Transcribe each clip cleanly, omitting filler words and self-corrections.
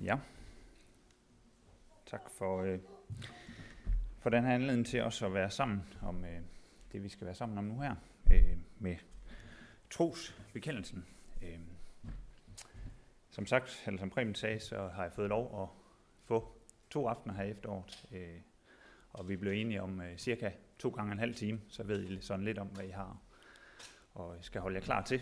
Ja, tak for den her anledning til også at være sammen om det, vi skal være sammen om nu her, med trosbekendelsen. Som sagt, eller som Preben sagde, så har jeg fået lov at få 2 aftener her i efteråret, og vi blev enige om cirka 2 gange en halv time, så ved I sådan lidt om, hvad I har og skal holde jer klar til.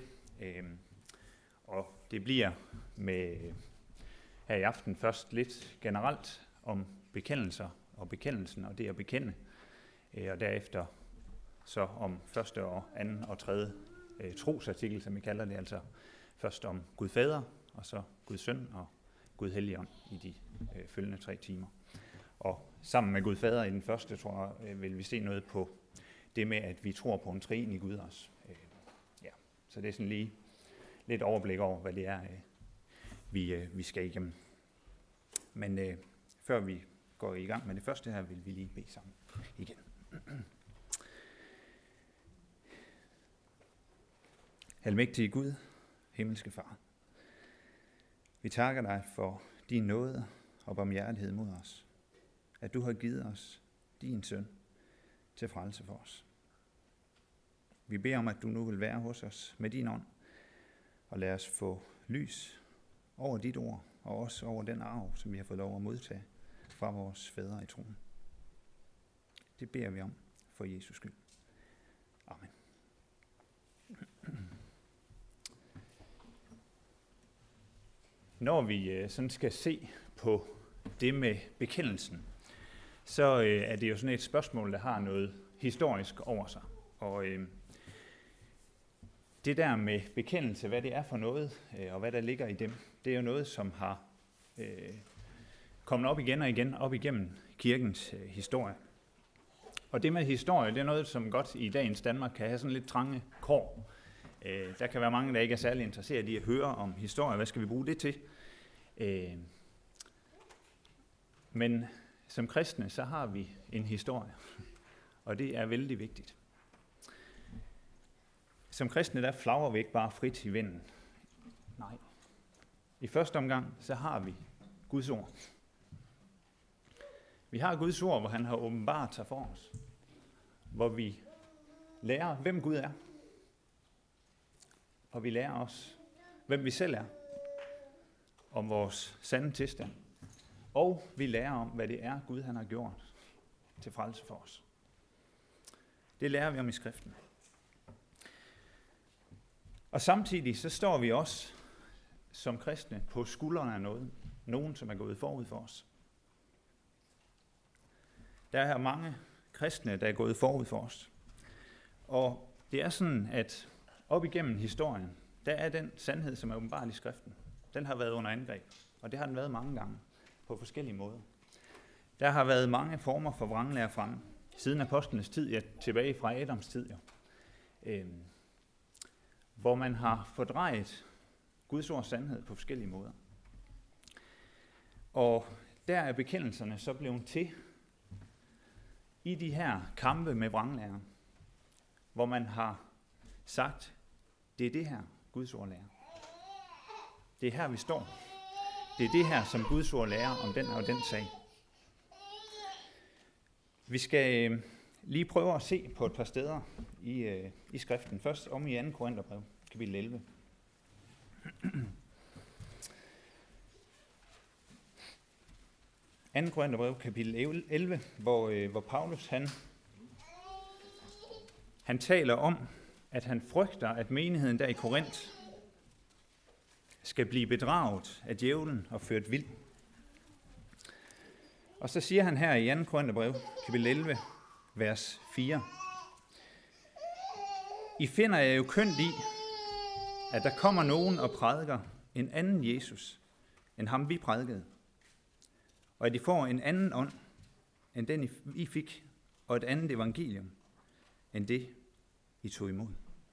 Og det bliver med her i aften først lidt generelt om bekendelser og bekendelsen og det at bekende, og derefter så om første og anden og tredje trosartikel, som vi kalder det, altså først om Gud Fader, og så Gud Søn og Gud Helligånd i de følgende 3 timer. Og sammen med Gud Fader i den første, tror jeg, vil vi se noget på det med, at vi tror på en treenig Gud også. Så det er sådan lige lidt overblik over, hvad det er, vi skal igennem. Men før vi går i gang med det første her, vil vi lige bede sammen igen. Almægtige Gud, himmelske Far, vi takker dig for din nåde og barmhjertighed mod os, at du har givet os din søn til frelse for os. Vi beder om, at du nu vil være hos os med din ånd, og lad os få lys over dit ord, og også over den arv, som vi har fået lov at modtage fra vores fædre i troen. Det beder vi om for Jesus skyld. Amen. Når vi sådan skal se på det med bekendelsen, så er det jo sådan et spørgsmål, der har noget historisk over sig. Og det der med bekendelse, hvad det er for noget, og hvad der ligger i dem, det er jo noget, som har kommet op igen og igen, op igennem kirkens historie. Og det med historie, det er noget, som godt i dagens Danmark kan have sådan lidt trange kår. Der kan være mange, der ikke er særlig interesseret i at høre om historie. Hvad skal vi bruge det til? Men som kristne, så har vi en historie, og det er vældig vigtigt. Som kristne, der flagrer vi ikke bare frit i vinden. Nej. I første omgang, så har vi Guds ord. Vi har Guds ord, hvor han har åbenbart sig for os. Hvor vi lærer, hvem Gud er. Og vi lærer os, hvem vi selv er. Om vores sande tilstand. Og vi lærer om, hvad det er, Gud han har gjort til frelse for os. Det lærer vi om i skriften. Og samtidig så står vi også som kristne på skuldrene af nogen, som er gået forud for os. Der er mange kristne, der er gået forud for os. Og det er sådan, at op igennem historien, der er den sandhed, som er åbenbart i skriften. Den har været under angreb, og det har den været mange gange på forskellige måder. Der har været mange former for vranglære fremme, siden apostlenes tid, ja, tilbage fra Adams tid, hvor man har fordrejet Guds ords sandhed på forskellige måder. Og der er bekendelserne så blevet til i de her kampe med vranglærer, hvor man har sagt, det er det her, Guds ord lærer. Det er her, vi står. Det er det her, som Guds ord lærer om den og den sag. Vi skal lige prøve at se på et par steder i skriften. Først om i 2. Korintherbrev, kapitel 11. 2. Korintherbrev, kapitel 11, hvor Paulus han taler om, at han frygter, at menigheden der i Korinth skal blive bedraget af djævlen og ført vild. Og så siger han her i 2. Korintherbrev, kapitel 11, vers 4. I finder jeg jo kønt i, at der kommer nogen og prædiker en anden Jesus, end ham vi prædikede. Og at de får en anden ånd, end den I fik, og et andet evangelium, end det I tog imod.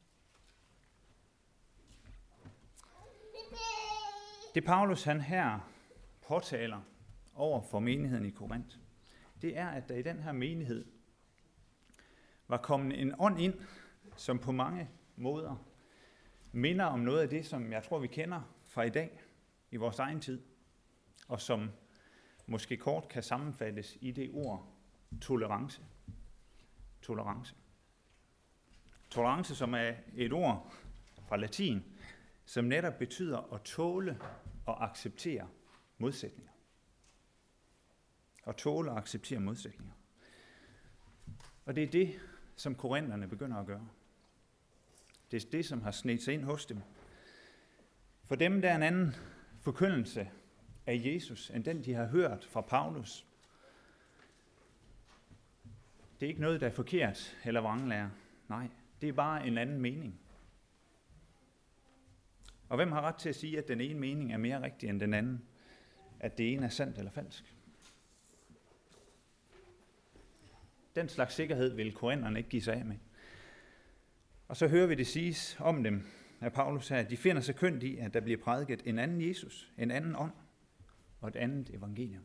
Det Paulus han her påtaler over for menigheden i Korinth, det er, at der i den her menighed var kommet en ånd ind, som på mange måder minder om noget af det, som jeg tror, vi kender fra i dag, i vores egen tid. og som måske kort kan sammenfattes i det ord tolerance. Tolerance. Tolerance, som er et ord fra latin, som netop betyder at tåle og acceptere modsætninger. At tåle og acceptere modsætninger. Og det er det, som korinterne begynder at gøre. Det er det, som har snedt sig ind hos dem. For dem der er en anden forkyndelse af Jesus, end den de har hørt fra Paulus. Det er ikke noget, der er forkert eller vranglære. Nej, det er bare en anden mening. Og hvem har ret til at sige, at den ene mening er mere rigtig end den anden? At det ene er sandt eller falsk? Den slags sikkerhed vil korinterne ikke give sig af med. Og så hører vi det siges om dem af Paulus her, at de finder sig kønt i, at der bliver prædiket en anden Jesus, en anden ånd og et andet evangelium.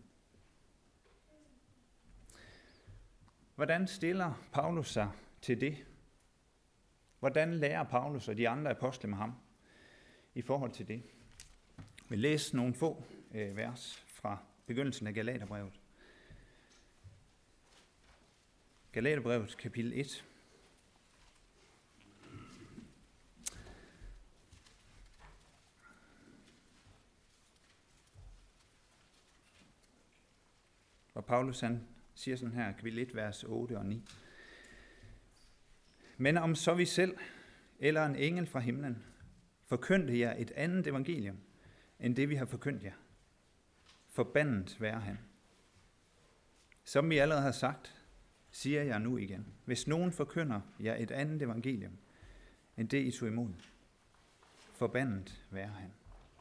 Hvordan stiller Paulus sig til det? Hvordan lærer Paulus og de andre apostle med ham i forhold til det? Vi læser nogle få vers fra begyndelsen af Galaterbrevet. Galaterbrevet kapitel 1. Og Paulus han siger sådan her, kapitel 1, vers 8 og 9. Men om så vi selv, eller en engel fra himlen, forkyndte jer et andet evangelium, end det vi har forkyndt jer. Forbandet være han. Som vi allerede har sagt, siger jeg nu igen. Hvis nogen forkynder jer et andet evangelium, end det I tog imod, forbandet være han.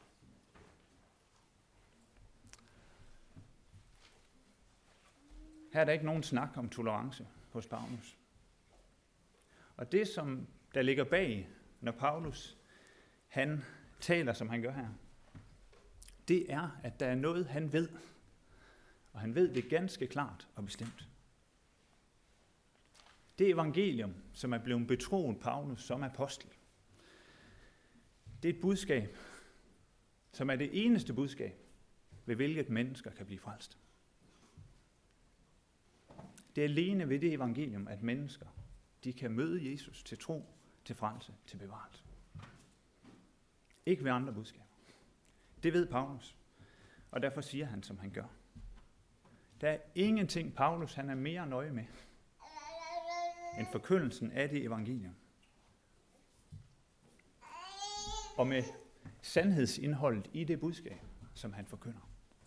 Her er der ikke nogen snak om tolerance hos Paulus. Og det, som der ligger bag, når Paulus han taler, som han gør her, det er, at der er noget, han ved. Og han ved det ganske klart og bestemt. Det evangelium, som er blevet betroet Paulus som apostel, det er et budskab, som er det eneste budskab, ved hvilket mennesker kan blive frelst. Det er alene ved det evangelium, at mennesker de kan møde Jesus til tro, til frelse, til bevarelse. Ikke ved andre budskaber. Det ved Paulus, og derfor siger han, som han gør. Der er ingenting, Paulus han er mere nøje med, end forkyndelsen af det evangelium. Og med sandhedsindholdet i det budskab, som han forkynder.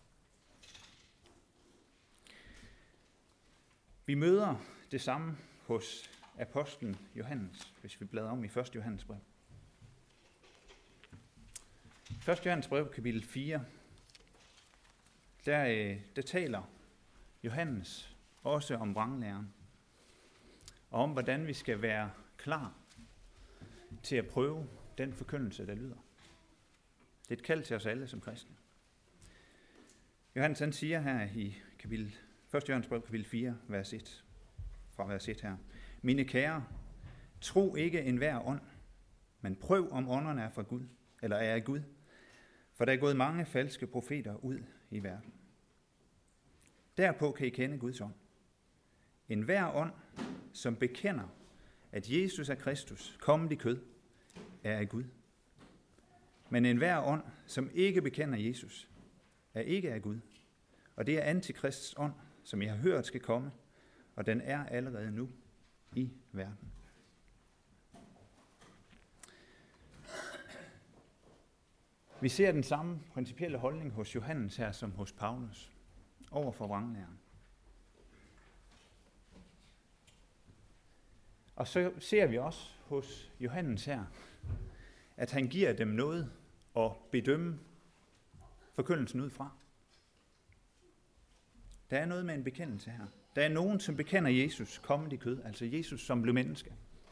Vi møder det samme hos apostlen Johannes, hvis vi bladrer om i 1. Johannes brev. 1. Johannes brev, kapitel 4, der taler Johannes også om vranglæren, og om hvordan vi skal være klar til at prøve den forkyndelse, der lyder. Det er et kald til os alle som kristne. Johannes han siger her i 1. Johannes brev, kapitel 4, vers 1, fra vers 1 her. Mine kære, tro ikke enhver ånd, men prøv om ånderne er fra Gud, eller er af Gud, for der er gået mange falske profeter ud i verden. Derpå kan I kende Guds ånd. Enhver ånd, som bekender, at Jesus er Kristus, kommet i kød, er af Gud. Men enhver ånd, som ikke bekender Jesus, er ikke af Gud. Og det er antikrists ånd, som I har hørt skal komme, og den er allerede nu i verden. Vi ser den samme principielle holdning hos Johannes her, som hos Paulus, over for vranglæren. Og så ser vi også hos Johannes her, at han giver dem noget at bedømme forkyndelsen ud fra. Der er noget med en bekendelse her. Der er nogen, som bekender Jesus kommet i kød, altså Jesus som blev menneske.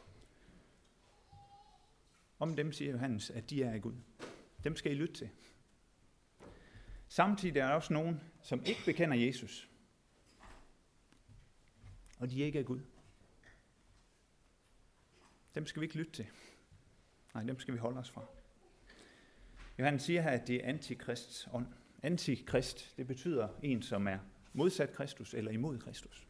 Om dem siger Johannes, at de er af Gud. Dem skal I lytte til. Samtidig er der også nogen, som ikke bekender Jesus. Og de er ikke af Gud. Dem skal vi ikke lytte til. Nej, dem skal vi holde os fra. Johannes siger her, at det er antikrists ånd. Antikrist, det betyder en, som er modsat Kristus eller imod Kristus.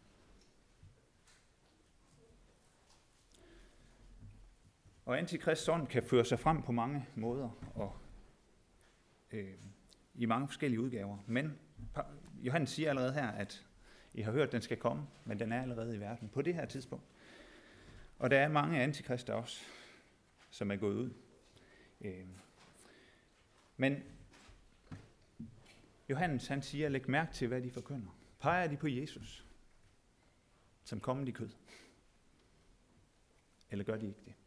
Og antikrists ånd kan føre sig frem på mange måder og i mange forskellige udgaver. Men Johannes siger allerede her, at I har hørt, at den skal komme, men den er allerede i verden på det her tidspunkt. Og der er mange antikrister også, som er gået ud. Men Johannes han siger, læg mærke til, hvad de forkynder. Peger de på Jesus, som kommet i kød? Eller gør de ikke det?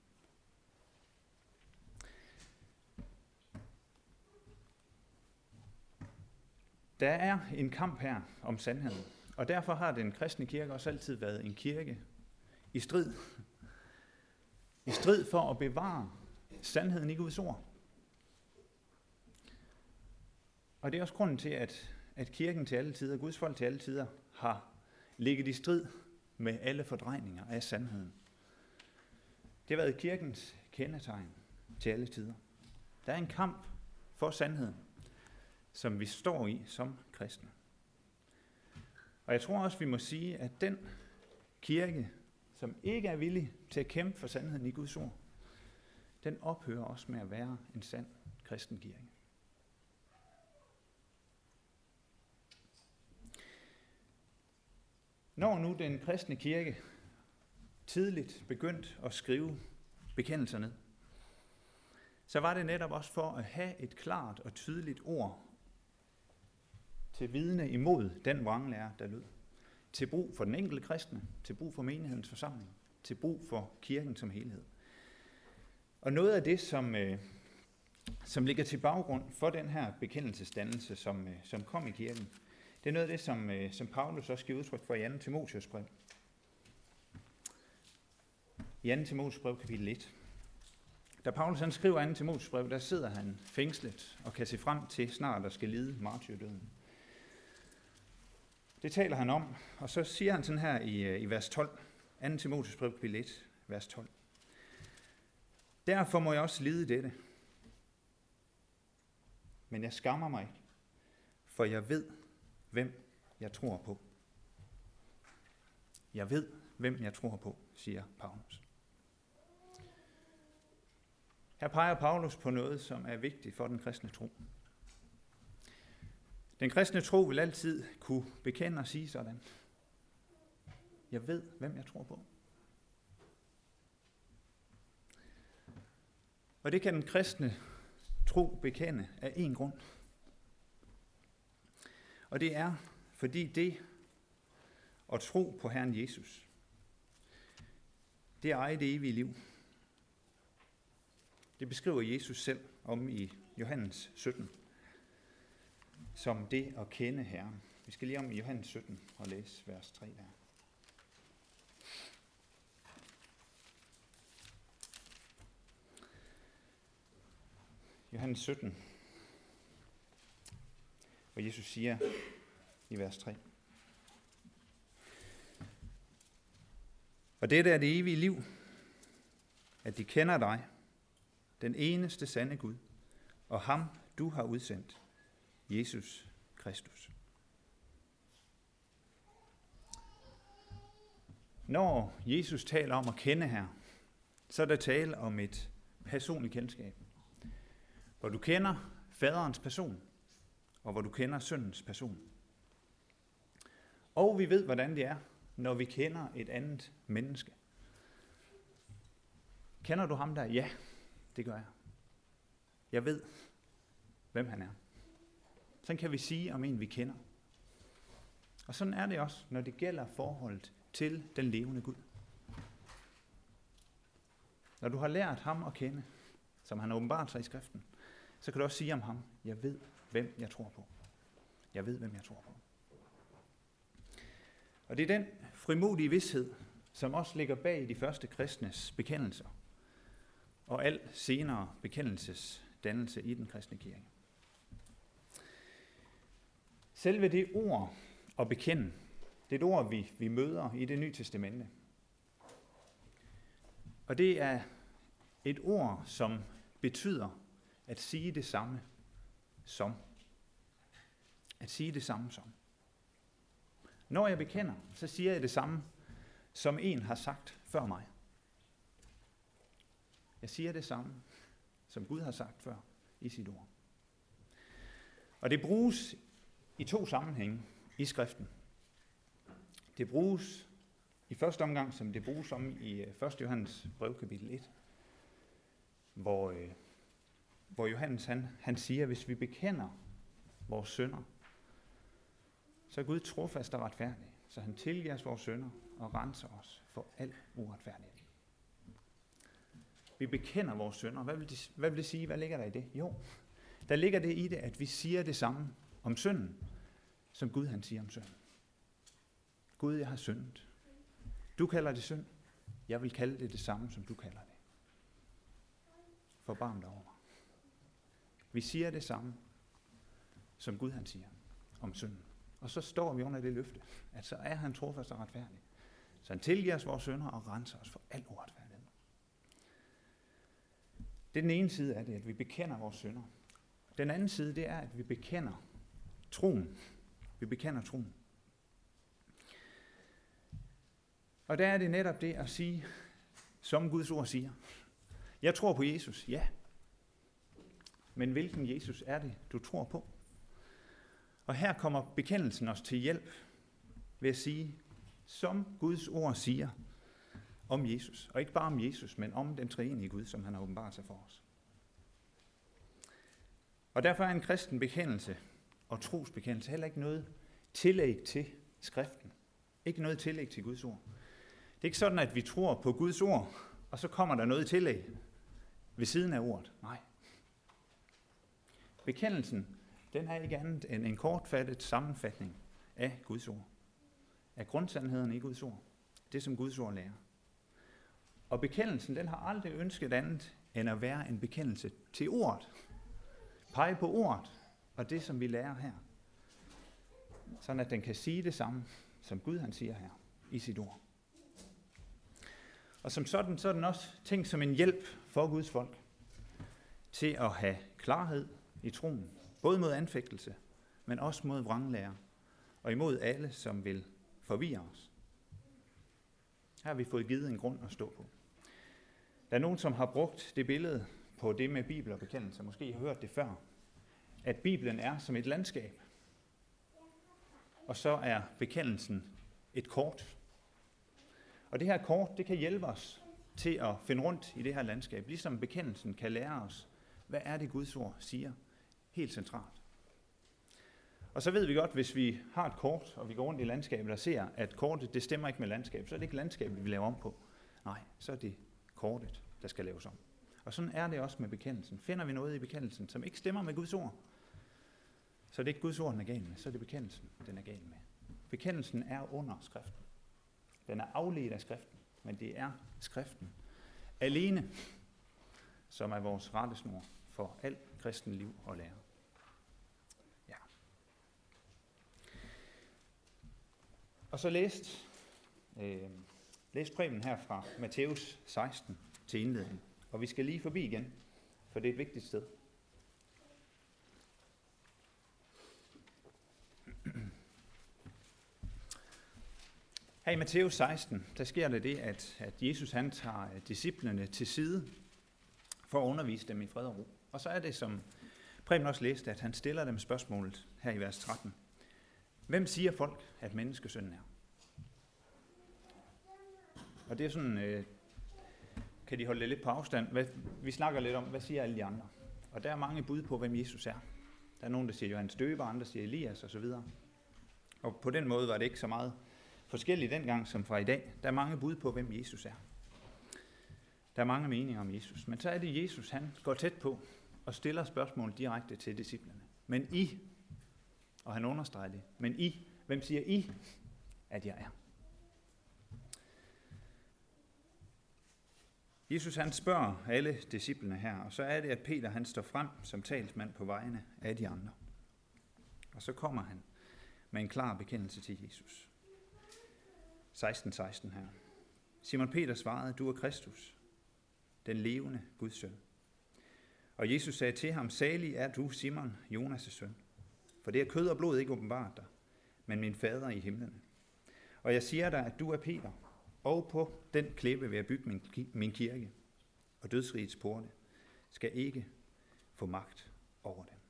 Der er en kamp her om sandheden, og derfor har den kristne kirke også altid været en kirke i strid. I strid for at bevare sandheden i Guds ord. Og det er også grunden til, at kirken til alle tider, Guds folk til alle tider, har ligget i strid med alle fordrejninger af sandheden. Det har været kirkens kendetegn til alle tider. Der er en kamp for sandheden, som vi står i som kristne. Og jeg tror også, vi må sige, at den kirke, som ikke er villig til at kæmpe for sandheden i Guds ord, den ophører også med at være en sand kristen kirke. Når nu den kristne kirke tidligt begyndt at skrive bekendelser ned, så var det netop også for at have et klart og tydeligt ord til vidne imod den vranglære, der lød. Til brug for den enkelte kristne, til brug for menighedens forsamling, til brug for kirken som helhed. Og noget af det, som ligger til baggrund for den her bekendelsesdannelse, som kom i kirken, det er noget af det, som Paulus også giver udtryk for i 2. Timotheus brev. I 2. Timotheus brev kapitel 1. Da Paulus han skriver 2. Timotheus brev, der sidder han fængslet og kan se frem til snart at skal lide martyrdøden. Det taler han om, og så siger han sådan her i vers 12, 2. Timotheus brev kapitel 1, vers 12. Derfor må jeg også lide dette, men jeg skammer mig ikke, for jeg ved, hvem jeg tror på. Jeg ved, hvem jeg tror på, siger Paulus. Her peger Paulus på noget, som er vigtigt for den kristne tro. Den kristne tro vil altid kunne bekende og sige sådan. Jeg ved, hvem jeg tror på. Og det kan den kristne tro bekende af én grund. Og det er, fordi det at tro på Herren Jesus, det er eje det evige liv. Det beskriver Jesus selv om i Johannes 17, som det at kende Herren. Vi skal lige om i Johannes 17 og læse vers 3 der. Johannes 17, hvor Jesus siger i vers 3. Og dette er det evige liv, at de kender dig, den eneste sande Gud, og ham du har udsendt, Jesus Kristus. Når Jesus taler om at kende her, så er der tale om et personligt kendskab, hvor du kender faderens person, og hvor du kender sønnens person. Og vi ved, hvordan det er, når vi kender et andet menneske. Kender du ham der? Ja, det gør jeg. Jeg ved, hvem han er. Sådan kan vi sige om en, vi kender. Og sådan er det også, når det gælder forholdet til den levende Gud. Når du har lært ham at kende, som han åbenbart sig i skriften, så kan du også sige om ham, jeg ved, hvem jeg tror på. Jeg ved, hvem jeg tror på. Og det er den frimodige vished, som også ligger bag de første kristnes bekendelser, og al senere bekendelsesdannelse i den kristne kirke. Selve det ord at bekende, det er et ord, vi møder i Det Nye Testamente. Og det er et ord, som betyder at sige det samme som. At sige det samme som. Når jeg bekender, så siger jeg det samme, som en har sagt før mig. Jeg siger det samme, som Gud har sagt før i sit ord. Og det bruges i 2 sammenhænge i skriften. Det bruges i første omgang, som det bruges om i 1. Johannes brev, kapitel 1, hvor Johannes han siger, at hvis vi bekender vores synder, så er Gud trofast og retfærdig, så han tilgiver os vores synder og renser os for al uretfærdighed. Vi bekender vores synder. Hvad vil det sige? Hvad ligger der i det? Jo, der ligger det i det, at vi siger det samme om synden, som Gud han siger om synden. Gud, jeg har syndet. Du kalder det synd. Jeg vil kalde det det samme, som du kalder det. Forbarm dig over mig. Vi siger det samme, som Gud han siger om synden. Og så står vi under det løfte, at så er han trofast og retfærdig. Så han tilgiver os vores synder og renser os for al uretfærdighed. Det er den ene side af det, at vi bekender vores synder. Den anden side, det er, at vi bekender troen. Vi bekender troen. Og der er det netop det at sige, som Guds ord siger. Jeg tror på Jesus, ja. Men hvilken Jesus er det, du tror på? Og her kommer bekendelsen os til hjælp ved at sige, som Guds ord siger om Jesus. Og ikke bare om Jesus, men om den treenige Gud, som han har åbenbart sig for os. Og derfor er en kristen bekendelse og trosbekendelse heller ikke noget tillæg til skriften. Ikke noget tillæg til Guds ord. Det er ikke sådan, at vi tror på Guds ord, og så kommer der noget i tillæg ved siden af ordet. Nej. Bekendelsen, den er ikke andet end en kortfattet sammenfatning af Guds ord. Af grundsandheden i Guds ord. Det, som Guds ord lærer. Og bekendelsen, den har aldrig ønsket andet, end at være en bekendelse til ordet. Pege på ordet, og det, som vi lærer her. Sådan at den kan sige det samme, som Gud han siger her i sit ord. Og som sådan, så er den også tænkt som en hjælp for Guds folk til at have klarhed i troen. Både mod anfægtelse, men også mod vranglære, og imod alle, som vil forvirre os. Her har vi fået givet en grund at stå på. Der er nogen, som har brugt det billede på det med Bibel og bekendelse. Måske har hørt det før. At Bibelen er som et landskab. Og så er bekendelsen et kort. Og det her kort, det kan hjælpe os til at finde rundt i det her landskab. Ligesom bekendelsen kan lære os, hvad er det Guds ord siger helt centralt. Og så ved vi godt, hvis vi har et kort, og vi går rundt i landskabet og ser, at kortet det stemmer ikke med landskabet, så er det ikke landskabet, vi laver om på. Nej, så er det kortet, der skal laves om. Og sådan er det også med bekendelsen. Finder vi noget i bekendelsen, som ikke stemmer med Guds ord, så er det ikke Guds ord, den er gal med, så er det bekendelsen, den er gal med. Bekendelsen er under skriften. Den er afledt af skriften, men det er skriften alene, som er vores rettesnor for alt kristen liv og lære. Ja. Og så læst prædiken her fra Matthæus 16 til indledning. Og vi skal lige forbi igen, for det er et vigtigt sted. Her i Matthæus 16, der sker der det, at Jesus han tager disciplene til side for at undervise dem i fred og ro. Og så er det, som Preben også læste, at han stiller dem spørgsmålet her i vers 13. Hvem siger folk, at menneskesønnen er? Og det er sådan, kan de holde det lidt på afstand. Vi snakker lidt om, hvad siger alle de andre? Og der er mange bud på, hvem Jesus er. Der er nogen, der siger Johannes Døber, andre siger Elias osv. Og på den måde var det ikke så meget forskelligt dengang som fra i dag. Der er mange bud på, hvem Jesus er. Der er mange meninger om Jesus. Men så er det Jesus, han går tæt på og stiller spørgsmål direkte til disciplene. Men I, og han understreger det, men I, hvem siger I, at jeg er? Jesus han spørger alle disciplene her, og så er det, at Peter han står frem som talsmand på vegne af de andre. Og så kommer han med en klar bekendelse til Jesus. 16:16 her. Simon Peter svarede, du er Kristus, den levende Guds søn. Og Jesus sagde til ham, salig er du, Simon, Jonas' søn. For det er kød og blod ikke åbenbart dig, men min fader i himlen. Og jeg siger dig, at du er Peter, og på den klippe vil jeg bygge min kirke, og dødsrigets porte skal ikke få magt over dem.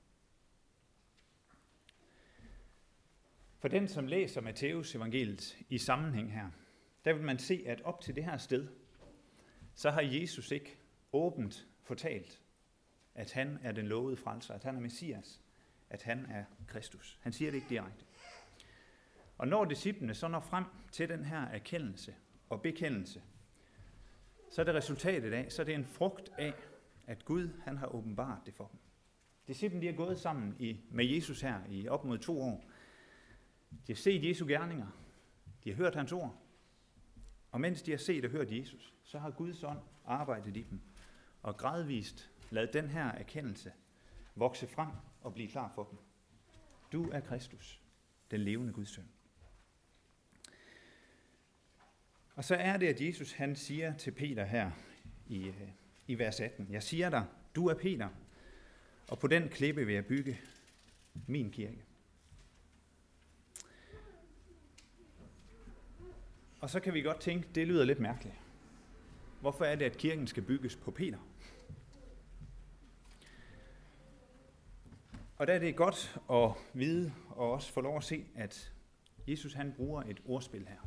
For den, som læser Matthæus evangeliet i sammenhæng her, der vil man se, at op til det her sted, så har Jesus ikke åbent fortalt, at han er den lovede frelser, at han er Messias, at han er Kristus. Han siger det ikke direkte. Og når disciplene så når frem til den her erkendelse og bekendelse, så er det resultatet af, så er det en frugt af, at Gud han har åbenbart det for dem. Disciplene de har gået sammen med Jesus her i op mod 2 år. De har set Jesu gerninger. De har hørt hans ord. Og mens de har set og hørt Jesus, så har Guds ånd arbejdet i dem og gradvist ladet den her erkendelse vokse frem og blive klar for dem. Du er Kristus, den levende Guds søn. Og så er det, at Jesus han siger til Peter her i vers 18, jeg siger dig, du er Peter, og på den klippe vil jeg bygge min kirke. Og så kan vi godt tænke, det lyder lidt mærkeligt. Hvorfor er det, at kirken skal bygges på Peter? Og der er det godt at vide og også få lov at se, at Jesus han bruger et ordspil her.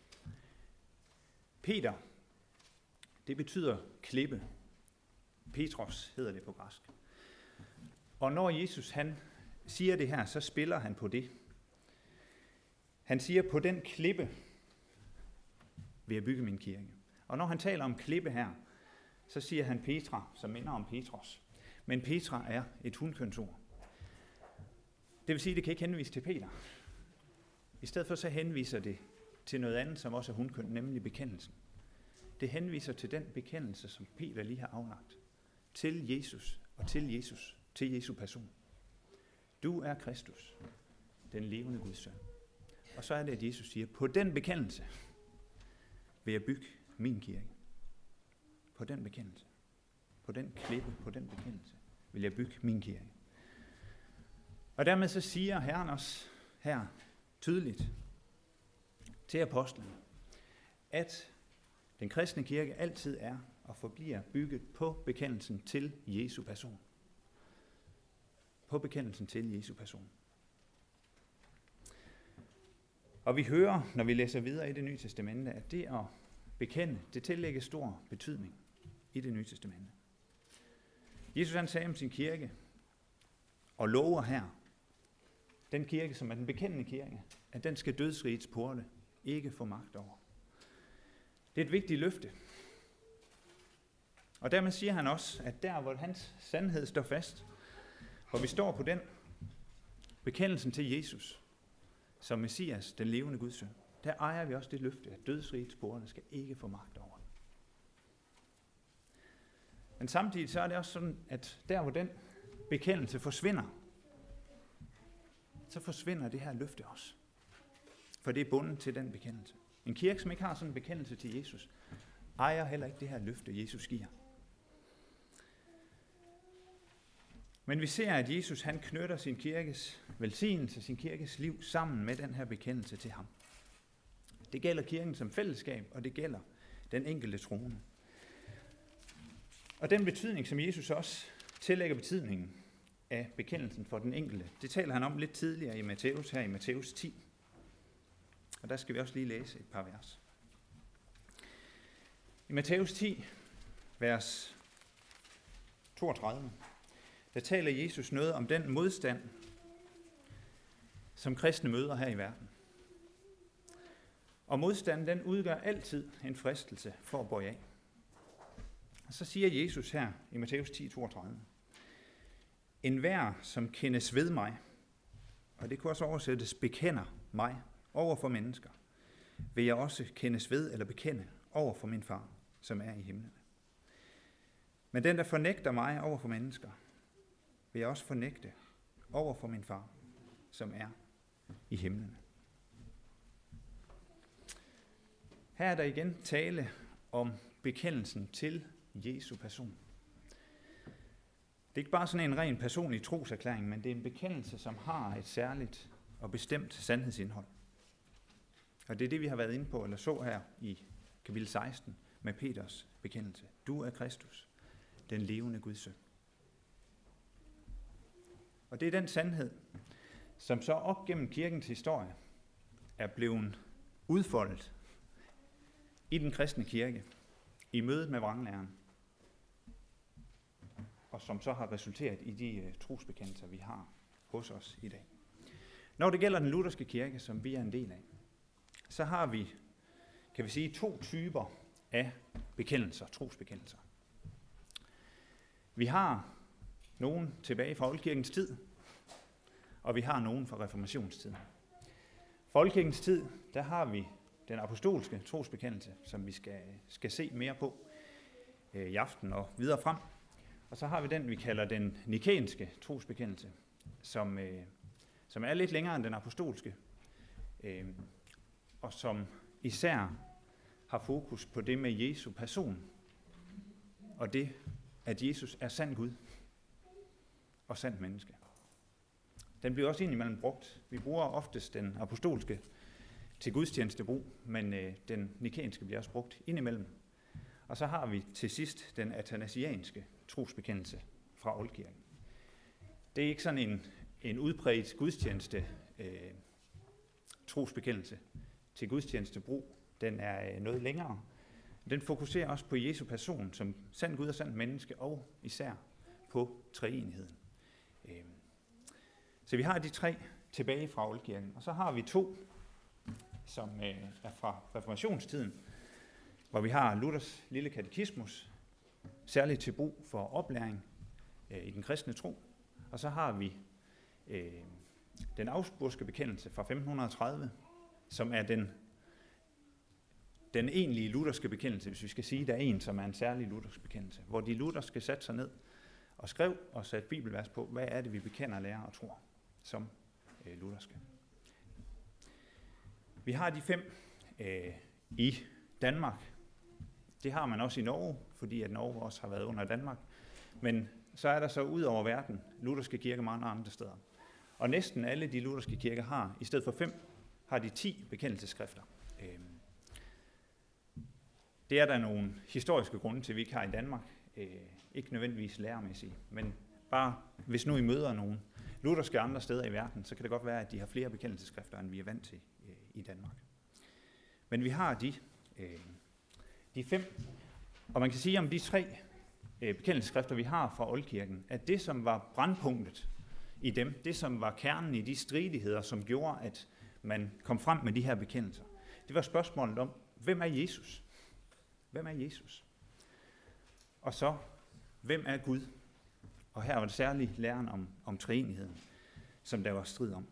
Peter, det betyder klippe. Petros hedder det på græsk. Og når Jesus han siger det her, så spiller han på det. Han siger, på den klippe vil jeg bygge min kirke. Og når han taler om klippe her, så siger han Petra, som minder om Petros. Men Petra er et hunkønsord. Det vil sige, at det kan ikke henvise til Peter. I stedet for så henviser det til noget andet, som også er hunkøn, nemlig bekendelsen. Det henviser til den bekendelse, som Peter lige har aflagt. Til Jesus og til Jesu person. Du er Kristus, den levende Guds søn. Og så er det, at Jesus siger, på den bekendelse vil jeg bygge min kirke. På den bekendelse. På den klippe, på den bekendelse vil jeg bygge min kirke. Og dermed så siger Herren os her tydeligt til apostlene, at den kristne kirke altid er og forbliver bygget på bekendelsen til Jesu person. På bekendelsen til Jesu person. Og vi hører, når vi læser videre i Det Nye Testamente, at det at bekende, det tillægger stor betydning i Det Nye Testamente. Jesus han sagde om sin kirke, og lover her, den kirke, som er den bekendende kirke, at den skal dødsrigets porte ikke få magt over. Det er et vigtigt løfte. Og dermed siger han også, at der, hvor hans sandhed står fast, hvor vi står på den bekendelsen til Jesus, som Messias, den levende Guds søn, der ejer vi også det løfte, at dødsrigets porte skal ikke få magt over den. Men samtidig så er det også sådan, at der, hvor den bekendelse forsvinder, så forsvinder det her løfte også. For det er bundet til den bekendelse. En kirke, som ikke har sådan en bekendelse til Jesus, ejer heller ikke det her løfte, Jesus giver. Men vi ser, at Jesus han knytter sin kirkes velsignelse, sin kirkes liv sammen med den her bekendelse til ham. Det gælder kirken som fællesskab, og det gælder den enkelte troende. Og den betydning, som Jesus også tillægger betydningen af bekendelsen for den enkelte, det taler han om lidt tidligere i Matthæus, her i Matthæus 10. Og der skal vi også lige læse et par vers. I Matthæus 10, vers 32, der taler Jesus noget om den modstand, som kristne møder her i verden. Og modstanden, den udgør altid en fristelse for at bøje af. Og så siger Jesus her i Matthæus 10, 32, enhver, som kendes ved mig, og det kunne også oversættes, bekender mig over for mennesker, vil jeg også kendes ved eller bekende over for min far, som er i himlen. Men den, der fornægter mig over for mennesker, vil jeg også fornægte over for min far, som er i himlen. Her er der igen tale om bekendelsen til Jesu person. Det er ikke bare sådan en ren personlig troserklæring, men det er en bekendelse, som har et særligt og bestemt sandhedsindhold. Og det er det, vi har været inde på, eller så her i kapitel 16 med Peters bekendelse. Du er Kristus, den levende Guds søn. Og det er den sandhed, som så op gennem kirkens historie er blevet udfoldet i den kristne kirke, i mødet med vranglæren, og som så har resulteret i de trosbekendelser, vi har hos os i dag. Når det gælder den lutherske kirke, som vi er en del af, så har vi, kan vi sige, 2 typer af bekendelser, trosbekendelser. Vi har nogen tilbage fra oldkirkens tid, og vi har nogen fra reformationstiden. For oldkirkens tid, der har vi den apostolske trosbekendelse, som vi skal se mere på i aften og videre frem. Og så har vi den, vi kalder den nikæenske trosbekendelse, som er lidt længere end den apostolske, og som især har fokus på det med Jesu person, og det, at Jesus er sand Gud og sandt menneske. Den bliver også indimellem brugt. Vi bruger oftest den apostolske til gudstjenestebrug, men den nikæenske bliver også brugt indimellem. Og så har vi til sidst den athanasianske trosbekendelse fra oldkirken. Det er ikke sådan en udbredt gudstjeneste trosbekendelse til gudstjenestebrug. Den er noget længere. Den fokuserer også på Jesu person som sand Gud og sandt menneske, og især på treenigheden. Så vi har de 3 tilbage fra oldkirken, og så har vi 2, som er fra reformationstiden, hvor vi har Luthers lille katekismus, særligt til brug for oplæring i den kristne tro. Og så har vi den augsburgske bekendelse fra 1530, som er den egentlige lutherske bekendelse, hvis vi skal sige, der er en, som er en særlig luthersk bekendelse, hvor de lutherske satte sig ned og skrev og satte bibelvers på, hvad er det, vi bekender, lærer og tror som lutherske. Vi har de 5 i Danmark. Det har man også i Norge, fordi at Norge også har været under Danmark. Men så er der så ud over verden lutherske kirker mange andre steder. Og næsten alle de lutherske kirker har, i stedet for 5, har de 10 bekendelsesskrifter. Det er der nogle historiske grunde til, vi ikke har i Danmark. Ikke nødvendigvis lærermæssigt, men bare hvis nu I møder nogle lutherske andre steder i verden, så kan det godt være, at de har flere bekendelsesskrifter, end vi er vant til i Danmark. Men vi har de 5, og man kan sige om de 3 bekendelsesskrifter, vi har fra oldkirken, at det, som var brandpunktet i dem, det, som var kernen i de stridigheder, som gjorde, at man kom frem med de her bekendelser, det var spørgsmålet om, hvem er Jesus? Hvem er Jesus? Og så, hvem er Gud? Og her var det særligt læren om treenigheden, som der var strid om.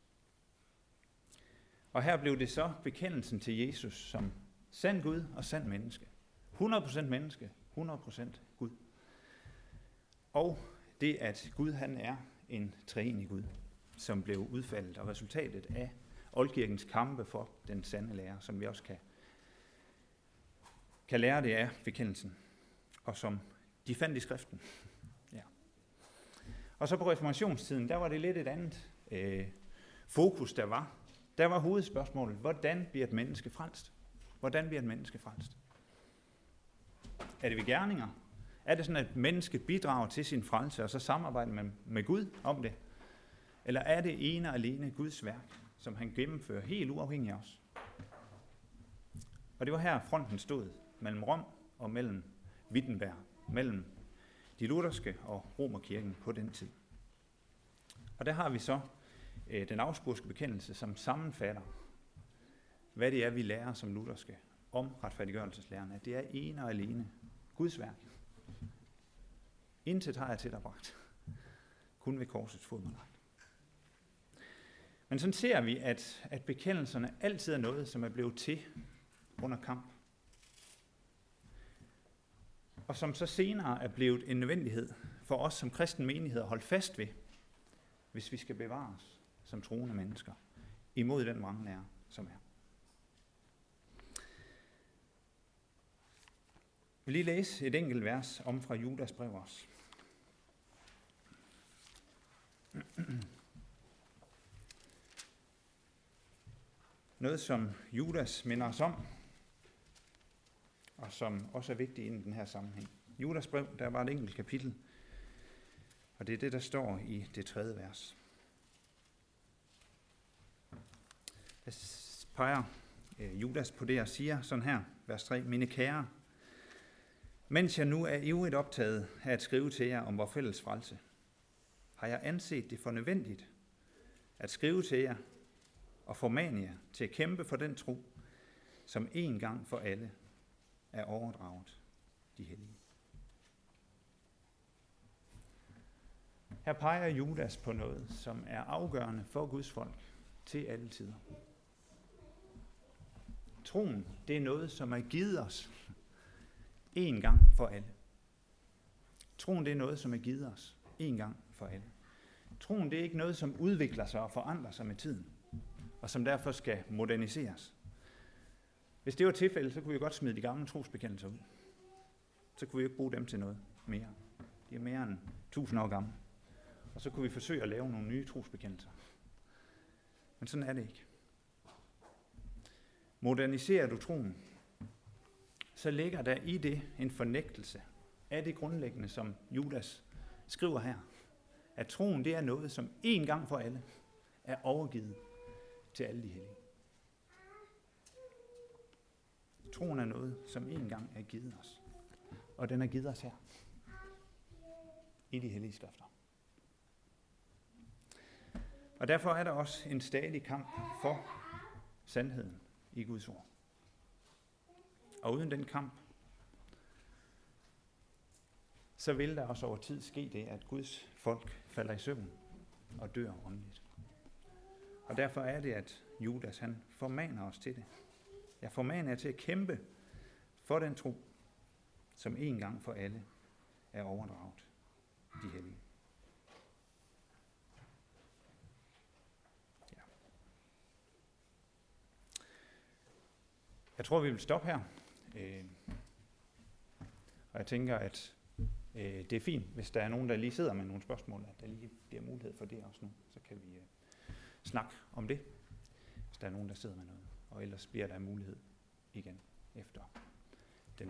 Og her blev det så bekendelsen til Jesus som sand Gud og sand menneske. 100% menneske, 100% Gud. Og det, at Gud han er en treenig Gud, som blev udfaldet, og resultatet af oldkirkens kampe for den sande lære, som vi også kan lære det af bekendelsen, og som de fandt i skriften. Ja. Og så på reformationstiden, der var det lidt et andet fokus, der var. Der var hovedspørgsmålet, hvordan bliver et menneske frelst? Hvordan bliver et menneske frelst? Er det ved gerninger? Er det sådan, at mennesket bidrager til sin frelse, og så samarbejder man med Gud om det? Eller er det ene og alene Guds værk, som han gennemfører helt uafhængig af os? Og det var her fronten stod, mellem Rom og mellem Wittenberg, mellem de lutherske og romerkirken på den tid. Og der har vi så den augsburgske bekendelse, som sammenfatter, hvad det er, vi lærer som lutherske om retfærdiggørelseslæren, at det er ene og alene Guds værk. Intet har jeg til dig bragt. Kun ved korsets fod man lagt. Men sådan ser vi, at bekendelserne altid er noget, som er blevet til under kamp. Og som så senere er blevet en nødvendighed for os som kristen menighed at holde fast ved, hvis vi skal bevare os som troende mennesker imod den vranglære, som er. Jeg vil lige læse et enkelt vers om fra Judas brev også. Noget, som Judas minder os om, og som også er vigtigt i den her sammenhæng. Judas brev, der var et enkelt kapitel, og det er det, der står i det 3. vers. Der peger Judas på det og siger sådan her, vers 3, mine kære, mens jeg nu er ivrigt optaget af at skrive til jer om vor fælles frelse, har jeg anset det for nødvendigt at skrive til jer og formane jer til at kæmpe for den tro, som en gang for alle er overdraget de hellige. Her peger Judas på noget, som er afgørende for Guds folk til alle tider. Troen, det er noget, som er givet os en gang for alle. Troen, det er noget, som er givet os en gang for alle. Troen, det er ikke noget, som udvikler sig og forandrer sig med tiden, og som derfor skal moderniseres. Hvis det var tilfældet, så kunne vi godt smide de gamle trosbekendelser ud. Så kunne vi ikke bruge dem til noget mere. De er mere end 1000 år gamle. Og så kunne vi forsøge at lave nogle nye trosbekendelser. Men sådan er det ikke. Moderniserer du troen, så ligger der i det en fornægtelse af det grundlæggende, som Judas skriver her. At troen, det er noget, som en gang for alle er overgivet til alle de hellige. Troen er noget, som en gang er givet os. Og den er givet os her. I de hellige skrifter. Og derfor er der også en stadig kamp for sandheden i Guds ord. Og uden den kamp, så vil der også over tid ske det, at Guds folk falder i søvn og dør åndeligt. Og derfor er det, at Judas han formaner os til det. Jeg formaner jer til at kæmpe for den tro, som en gang for alle er overdraget de hellige. Ja. Jeg tror, vi vil stoppe her. Og jeg tænker, at det er fint, hvis der er nogen, der lige sidder med nogle spørgsmål, at der lige bliver mulighed for det også nu. Så kan vi snakke om det, hvis der er nogen, der sidder med noget. Og ellers bliver der mulighed igen efter